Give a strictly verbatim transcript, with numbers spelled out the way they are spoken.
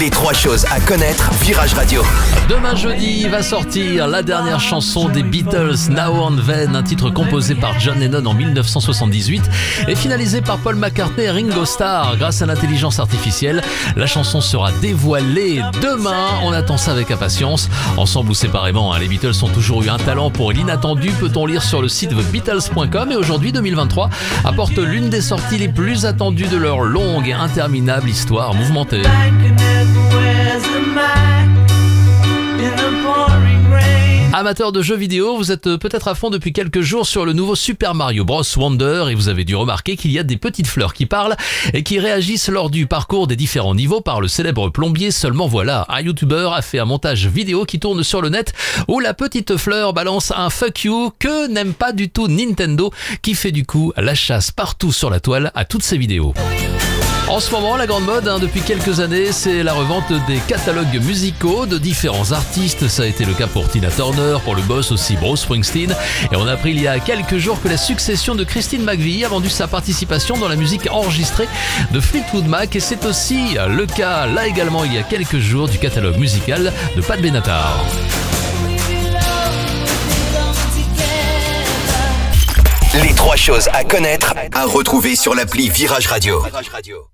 Les trois choses à connaître, Virage Radio. Demain jeudi va sortir la dernière chanson des Beatles, Now and Then, un titre composé par John Lennon en dix-neuf cent soixante-dix-huit et finalisé par Paul McCartney et Ringo Starr grâce à l'intelligence artificielle. La chanson sera dévoilée demain, on attend ça avec impatience. Ensemble ou séparément, hein, les Beatles ont toujours eu un talent pour l'inattendu, peut-on lire sur le site the beatles point com, et aujourd'hui deux mille vingt-trois apporte l'une des sorties les plus attendues de leur longue et interminable histoire mouvementée. Amateurs de jeux vidéo, vous êtes peut-être à fond depuis quelques jours sur le nouveau Super Mario Bros Wonder et vous avez dû remarquer qu'il y a des petites fleurs qui parlent et qui réagissent lors du parcours des différents niveaux par le célèbre plombier. Seulement voilà, un youtubeur a fait un montage vidéo qui tourne sur le net où la petite fleur balance un fuck you que n'aime pas du tout Nintendo, qui fait du coup la chasse partout sur la toile à toutes ses vidéos. En ce moment, la grande mode, hein, depuis quelques années, c'est la revente des catalogues musicaux de différents artistes. Ça a été le cas pour Tina Turner, pour le boss aussi Bruce Springsteen. Et on a appris il y a quelques jours que la succession de Christine McVie a vendu sa participation dans la musique enregistrée de Fleetwood Mac. Et c'est aussi le cas, là également, il y a quelques jours, du catalogue musical de Pat Benatar. Les trois choses à connaître, à retrouver sur l'appli Virage Radio.